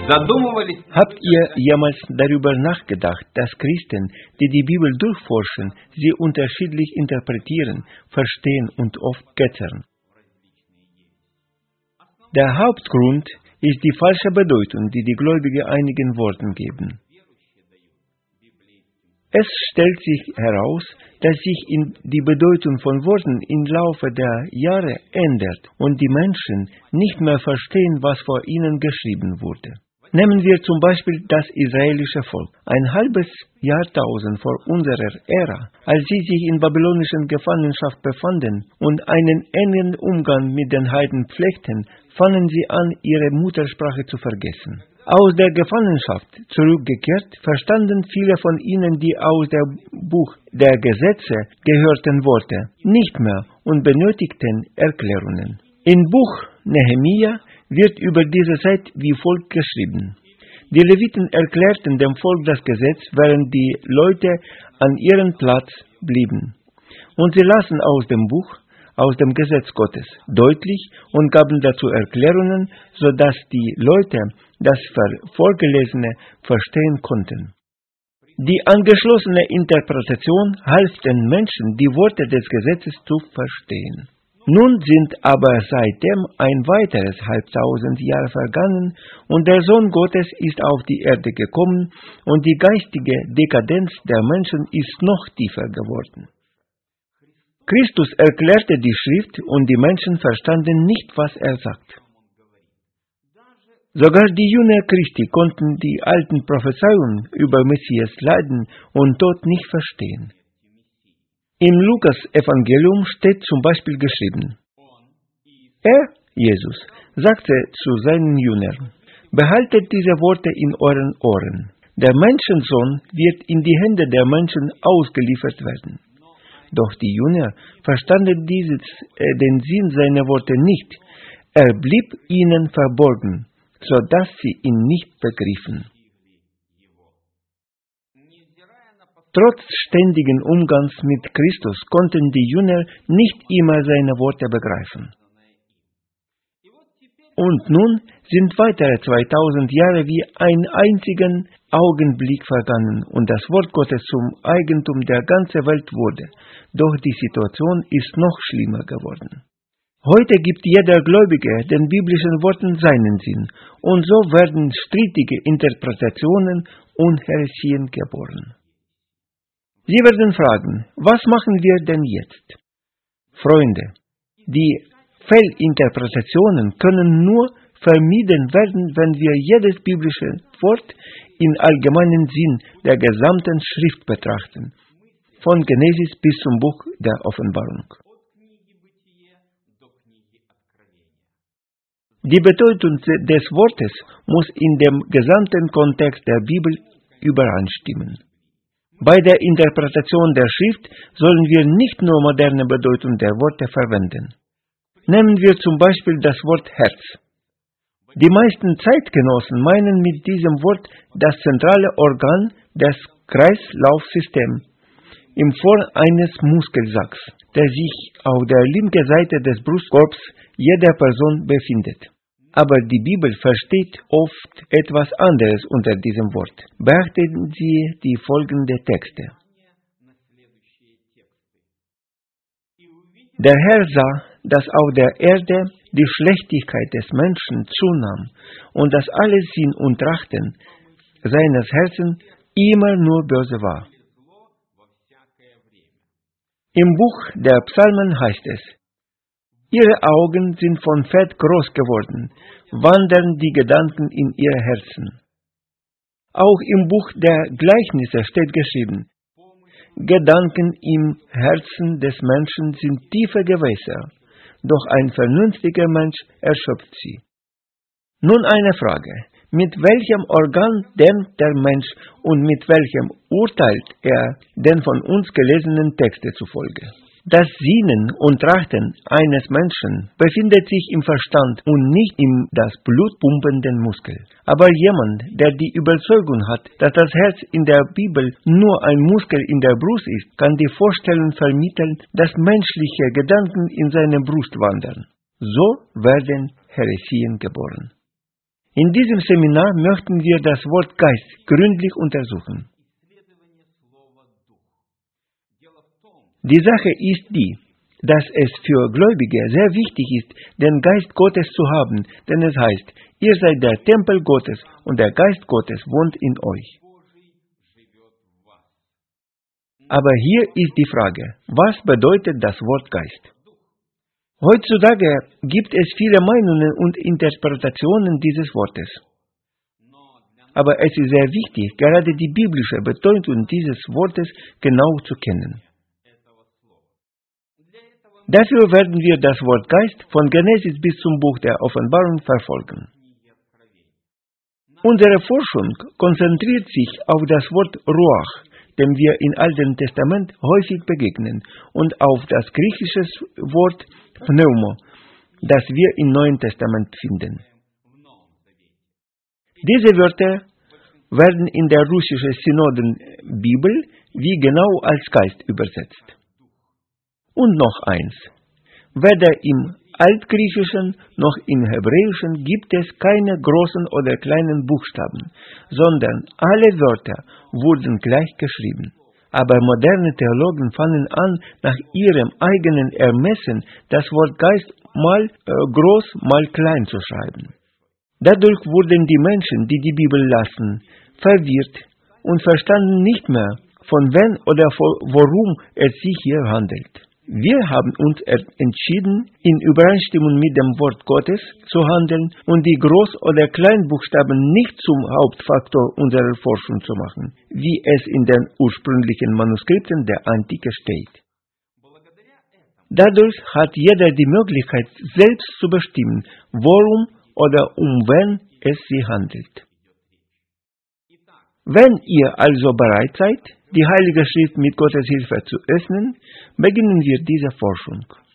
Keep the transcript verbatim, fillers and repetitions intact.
задумывались... Habt ihr jemals darüber nachgedacht, dass Christen, die die Bibel durchforschen, sie unterschiedlich interpretieren, verstehen und oft ketzern? Der Hauptgrund ist die falsche Bedeutung, die die Gläubigen einigen Worten geben. Es stellt sich heraus, dass sich in die Bedeutung von Worten im Laufe der Jahre ändert und die Menschen nicht mehr verstehen, was vor ihnen geschrieben wurde. Nehmen wir zum Beispiel das israelische Volk. Ein halbes Jahrtausend vor unserer Ära, als sie sich in babylonischen Gefangenschaft befanden und einen engen Umgang mit den Heiden pflegten, fangen sie an, ihre Muttersprache zu vergessen. Aus der Gefangenschaft zurückgekehrt, verstanden viele von ihnen die aus dem Buch der Gesetze gehörten Worte nicht mehr und benötigten Erklärungen. Im Buch Nehemia wird über diese Zeit wie folgt geschrieben: Die Leviten erklärten dem Volk das Gesetz, während die Leute an ihrem Platz blieben. Und sie lasen aus dem Buch, aus dem Gesetz Gottes, deutlich und gaben dazu Erklärungen, sodass die Leute das Vorgelesene verstehen konnten. Die angeschlossene Interpretation half den Menschen, die Worte des Gesetzes zu verstehen. Nun sind aber seitdem ein weiteres halbtausend Jahre vergangen und der Sohn Gottes ist auf die Erde gekommen und die geistige Dekadenz der Menschen ist noch tiefer geworden. Christus erklärte die Schrift und die Menschen verstanden nicht, was er sagt. Sogar die Jünger Christi konnten die alten Prophezeiungen über Messias Leiden und Tod nicht verstehen. Im Lukas-Evangelium steht zum Beispiel geschrieben: Er, Jesus, sagte zu seinen Jüngern: Behaltet diese Worte in euren Ohren. Der Menschensohn wird in die Hände der Menschen ausgeliefert werden. Doch die Jünger verstanden dieses, äh, den Sinn seiner Worte nicht. Er blieb ihnen verborgen, so dass sie ihn nicht begriffen. Trotz ständigen Umgangs mit Christus konnten die Jünger nicht immer seine Worte begreifen. Und nun sind weitere zweitausend Jahre wie ein einzigen Augenblick vergangen und das Wort Gottes zum Eigentum der ganzen Welt wurde. Doch die Situation ist noch schlimmer geworden. Heute gibt jeder Gläubige den biblischen Worten seinen Sinn, und so werden strittige Interpretationen und Heresien geboren. Sie werden fragen, was machen wir denn jetzt? Freunde, die Fehlinterpretationen können nur vermieden werden, wenn wir jedes biblische Wort im allgemeinen Sinn der gesamten Schrift betrachten, von Genesis bis zum Buch der Offenbarung. Die Bedeutung des Wortes muss in dem gesamten Kontext der Bibel übereinstimmen. Bei der Interpretation der Schrift sollen wir nicht nur moderne Bedeutung der Worte verwenden. Nehmen wir zum Beispiel das Wort Herz. Die meisten Zeitgenossen meinen mit diesem Wort das zentrale Organ des Kreislaufsystems in Form eines Muskelsacks, der sich auf der linken Seite des Brustkorbs jeder Person befindet. Aber die Bibel versteht oft etwas anderes unter diesem Wort. Beachten Sie die folgenden Texte. Der Herr sah, dass auf der Erde die Schlechtigkeit des Menschen zunahm und dass alles Sinn und Trachten seines Herzens immer nur böse war. Im Buch der Psalmen heißt es: Ihre Augen sind von Fett groß geworden, wandern die Gedanken in ihr Herzen. Auch im Buch der Gleichnisse steht geschrieben: Gedanken im Herzen des Menschen sind tiefe Gewässer, doch ein vernünftiger Mensch erschöpft sie. Nun eine Frage: Mit welchem Organ denkt der Mensch und mit welchem urteilt er den von uns gelesenen Texten zufolge? Das Sinnen und Trachten eines Menschen befindet sich im Verstand und nicht im das blutpumpenden Muskel. Aber jemand, der die Überzeugung hat, dass das Herz in der Bibel nur ein Muskel in der Brust ist, kann die Vorstellung vermitteln, dass menschliche Gedanken in seine Brust wandern. So werden Heresien geboren. In diesem Seminar möchten wir das Wort Geist gründlich untersuchen. Die Sache ist die, dass es für Gläubige sehr wichtig ist, den Geist Gottes zu haben, denn es heißt, ihr seid der Tempel Gottes und der Geist Gottes wohnt in euch. Aber hier ist die Frage, was bedeutet das Wort Geist? Heutzutage gibt es viele Meinungen und Interpretationen dieses Wortes. Aber es ist sehr wichtig, gerade die biblische Bedeutung dieses Wortes genau zu kennen. Dafür werden wir das Wort Geist von Genesis bis zum Buch der Offenbarung verfolgen. Unsere Forschung konzentriert sich auf das Wort Ruach, dem wir im Alten Testament häufig begegnen, und auf das griechische Wort Pneuma, das wir im Neuen Testament finden. Diese Wörter werden in der russischen Synoden-Bibel wie genau als Geist übersetzt. Und noch eins. Weder im Altgriechischen noch im Hebräischen gibt es keine großen oder kleinen Buchstaben, sondern alle Wörter wurden gleich geschrieben. Aber moderne Theologen fangen an, nach ihrem eigenen Ermessen das Wort Geist mal äh, groß, mal klein zu schreiben. Dadurch wurden die Menschen, die die Bibel lasen, verwirrt und verstanden nicht mehr, von wem oder worum es sich hier handelt. Wir haben uns entschieden, in Übereinstimmung mit dem Wort Gottes zu handeln und die Groß- oder Kleinbuchstaben nicht zum Hauptfaktor unserer Forschung zu machen, wie es in den ursprünglichen Manuskripten der Antike steht. Dadurch hat jeder die Möglichkeit, selbst zu bestimmen, worum oder um wen es sich handelt. Wenn ihr also bereit seid, die Heilige Schrift mit Gottes Hilfe zu öffnen, beginnen wir diese Forschung.